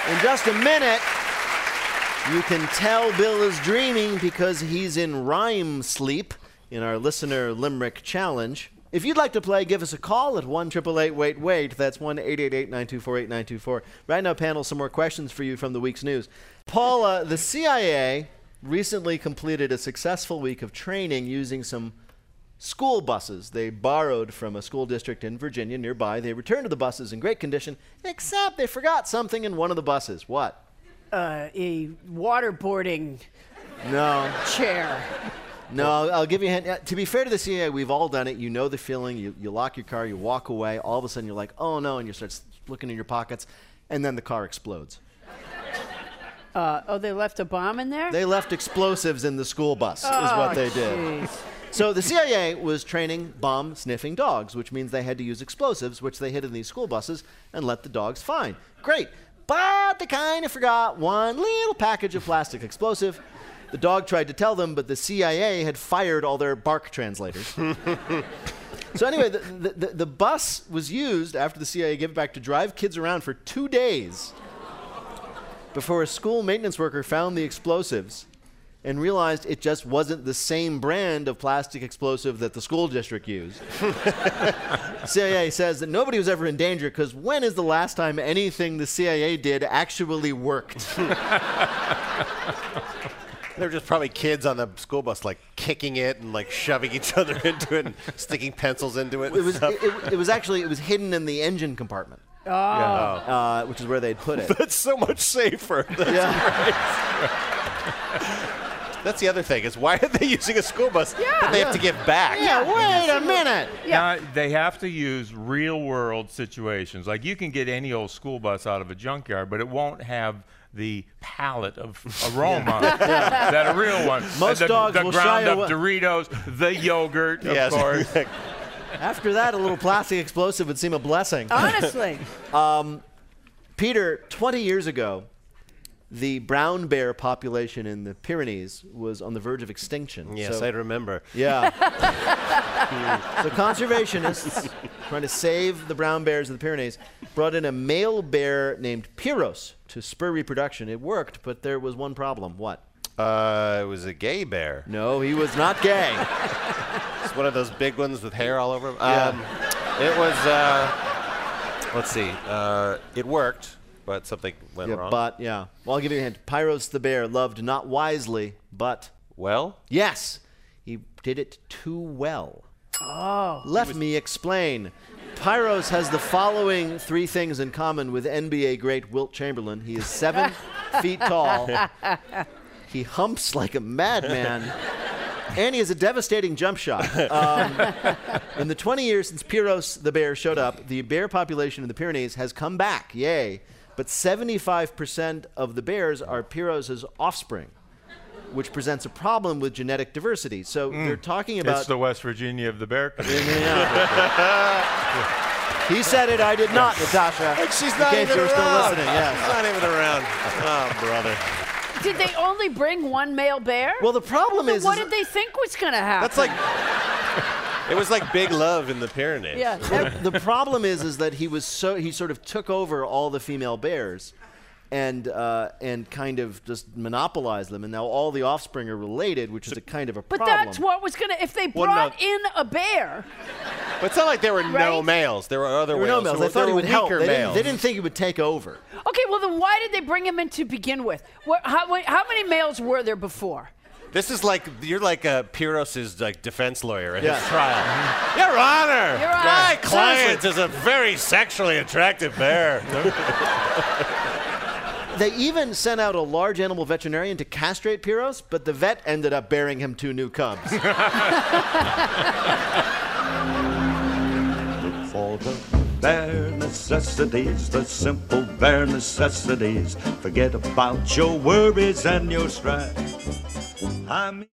In just a minute, you can tell Bill is dreaming because he's in rhyme sleep in our Listener Limerick Challenge. If you'd like to play, give us a call at 1-888-WAIT-WAIT. That's 1-888-924-8924. Right now, panel, some more questions for you from the week's news. Paula, the CIA recently completed a successful week of training using some school buses they borrowed from a school district in Virginia nearby. They returned to the buses in great condition, except they forgot something in one of the buses. What? A waterboarding chair. No, I'll give you a hint. To be fair to the CIA, we've all done it. You know the feeling. You lock your car, you walk away. All of a sudden, you're like, oh, no, and you start looking in your pockets, and then the car explodes. They left a bomb in there? They left explosives in the school bus, is what they did. Geez. So the CIA was training bomb-sniffing dogs, which means they had to use explosives, which they hid in these school buses, and let the dogs find. Great. But they kind of forgot one little package of plastic explosive. The dog tried to tell them, but the CIA had fired all their bark translators. So anyway, the bus was used after the CIA gave it back to drive kids around for 2 days before a school maintenance worker found the explosives and realized it just wasn't the same brand of plastic explosive that the school district used. CIA says that nobody was ever in danger because when is the last time anything the CIA did actually worked? There were just probably kids on the school bus, like, kicking it and, like, shoving each other into it and sticking pencils into it. It was hidden in the engine compartment. Oh. Which is where they'd put it. That's so much safer. That's the other thing, is why are they using a school bus that they have to give back? Yeah, wait a minute. Now, they have to use real-world situations. Like, you can get any old school bus out of a junkyard, but it won't have the palette of aroma that a real one. Most dogs the will shy ground-up away. Doritos, the yogurt, of course. After that, a little plastic explosive would seem a blessing. Honestly. Peter, 20 years ago, the brown bear population in the Pyrenees was on the verge of extinction. Yes, I remember. Yeah. So conservationists, trying to save the brown bears of the Pyrenees, brought in a male bear named Pyros to spur reproduction. It worked, but there was one problem. What? It was a gay bear. No, he was not gay. It's one of those big ones with hair all over him. Yeah. It was, let's see, it worked, but something went wrong. Well, I'll give you a hint. Pyros the bear loved not wisely, but... Well? Yes, he did it too well. Oh. Let me explain. Pyros has the following 3 things in common with NBA great Wilt Chamberlain. He is 7 feet tall. He humps like a madman. And he has a devastating jump shot. In the 20 years since Pyros the bear showed up, the bear population in the Pyrenees has come back. Yay. But 75% of the bears are Pyros' offspring, which presents a problem with genetic diversity. So they're talking about... It's the West Virginia of the bear country. He said it, I did not, Natasha. And she's not even Still around. listening, yes. She's not even around. Oh, brother. Did they only bring one male bear? Well, the problem is... What did they think was going to happen? That's like... It was like Big Love in the Pyrenees. Yeah. The problem is that he sort of took over all the female bears and kind of just monopolized them, and now all the offspring are related, which is a kind of a problem. But that's what was going to... If they brought in a bear... But it's not like there were no males. There were other There were no males. They thought he would help. They didn't think he would take over. Okay, well, then why did they bring him in to begin with? How many males were there before? This is like, you're like Pyros' like defense lawyer at Yeah. his trial. Your Honor, Your Honor. my client is a very sexually attractive bear. They even sent out a large animal veterinarian to castrate Pyros, but the vet ended up bearing him 2 new cubs. For the bare necessities, the simple bare necessities. Forget about your worries and your strife.